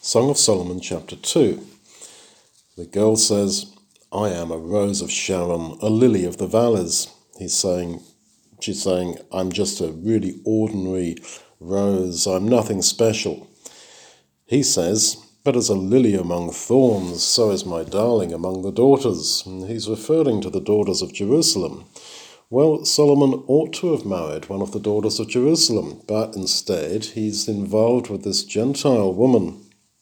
Song of Solomon, chapter 2. The girl says, I am a rose of Sharon, a lily of the valleys. She's saying, I'm just a really ordinary rose, I'm nothing special. He says, but as a lily among thorns, so is my darling among the daughters. And he's referring to the daughters of Jerusalem. Well, Solomon ought to have married one of the daughters of Jerusalem, but instead he's involved with this Gentile woman.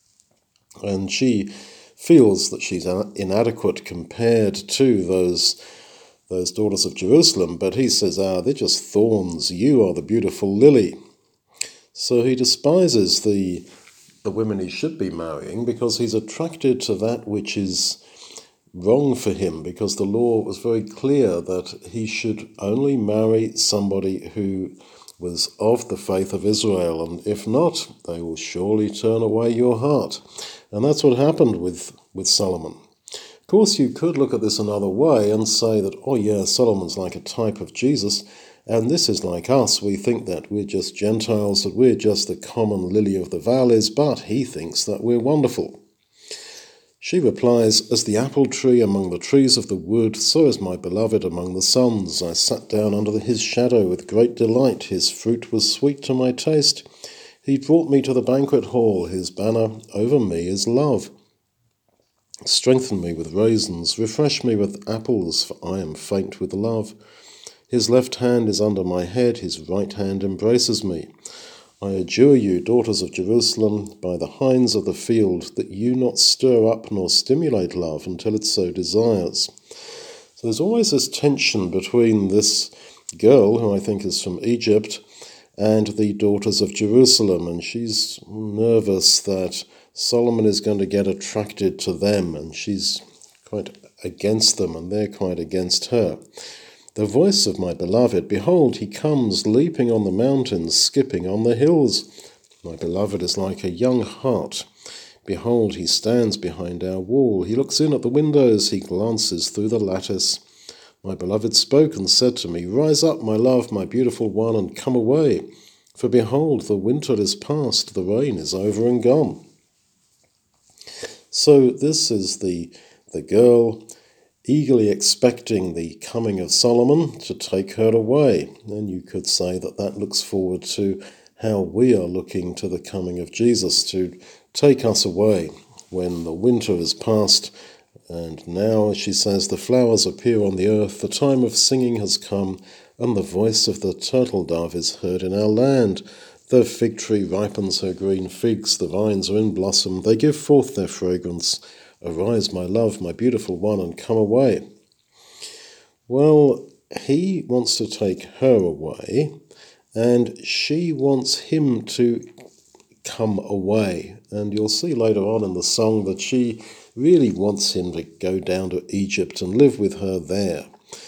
And she feels that she's inadequate compared to those daughters of Jerusalem, but he says, they're just thorns, you are the beautiful lily. So he despises the women he should be marrying because he's attracted to that which is wrong for him, because the law was very clear that he should only marry somebody who was of the faith of Israel, and if not, they will surely turn away your heart. And that's what happened with Solomon. Of course, you could look at this another way and say that, Solomon's like a type of Jesus, and this is like us. We think that we're just Gentiles, that we're just the common lily of the valleys, but he thinks that we're wonderful. She replies, as the apple tree among the trees of the wood, so is my beloved among the sons. I sat down under his shadow with great delight. His fruit was sweet to my taste. He brought me to the banquet hall. His banner over me is love. Strengthen me with raisins. Refresh me with apples, for I am faint with love. His left hand is under my head. His right hand embraces me. I adjure you, daughters of Jerusalem, by the hinds of the field, that you not stir up nor stimulate love until it so desires. So there's always this tension between this girl, who I think is from Egypt, and the daughters of Jerusalem, and she's nervous that Solomon is going to get attracted to them, and she's quite against them, and they're quite against her. The voice of my beloved, behold, he comes, leaping on the mountains, skipping on the hills. My beloved is like a young hart. Behold, he stands behind our wall. He looks in at the windows, he glances through the lattice. My beloved spoke and said to me, Rise up, my love, my beautiful one, and come away. For behold, the winter is past, the rain is over and gone. So this is the girl eagerly expecting the coming of Solomon to take her away. And you could say that looks forward to how we are looking to the coming of Jesus to take us away when the winter is past. And now, she says, the flowers appear on the earth, the time of singing has come, and the voice of the turtle dove is heard in our land. The fig tree ripens her green figs, the vines are in blossom, they give forth their fragrance. Arise, my love, my beautiful one, and come away. Well, he wants to take her away, and she wants him to come away. And you'll see later on in the song that she really wants him to go down to Egypt and live with her there.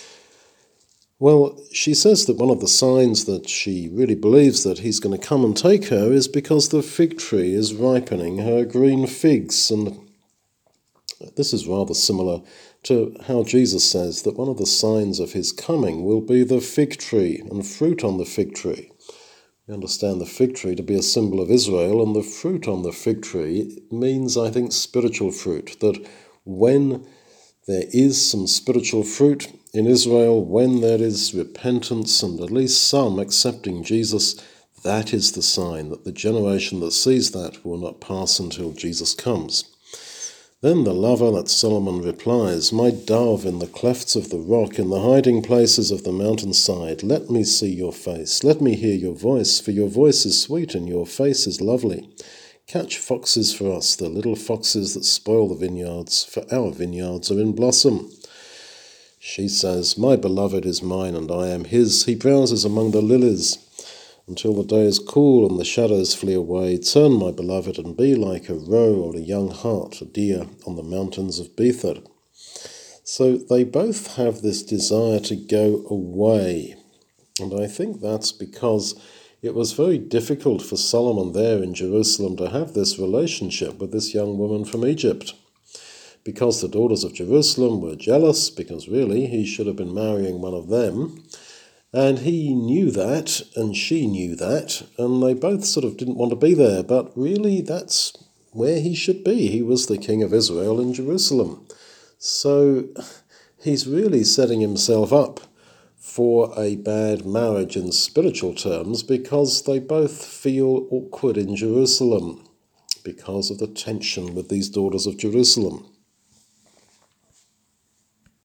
Well, she says that one of the signs that she really believes that he's going to come and take her is because the fig tree is ripening her green figs. And this is rather similar to how Jesus says that one of the signs of his coming will be the fig tree and fruit on the fig tree. We understand the fig tree to be a symbol of Israel, and the fruit on the fig tree means, I think, spiritual fruit, that when there is some spiritual fruit in Israel, when there is repentance and at least some accepting Jesus, that is the sign that the generation that sees that will not pass until Jesus comes. Then the lover, that Solomon, replies, My dove in the clefts of the rock, in the hiding places of the mountainside, let me see your face, let me hear your voice, for your voice is sweet and your face is lovely. Catch foxes for us, the little foxes that spoil the vineyards, for our vineyards are in blossom. She says, My beloved is mine and I am his. He browses among the lilies until the day is cool and the shadows flee away. Turn, my beloved, and be like a roe or a young hart, a deer on the mountains of Bether. So they both have this desire to go away. And I think that's because it was very difficult for Solomon there in Jerusalem to have this relationship with this young woman from Egypt, because the daughters of Jerusalem were jealous, because really he should have been marrying one of them. And he knew that, and she knew that, and they both sort of didn't want to be there. But really, that's where he should be. He was the king of Israel in Jerusalem. So he's really setting himself up for a bad marriage in spiritual terms, because they both feel awkward in Jerusalem because of the tension with these daughters of Jerusalem.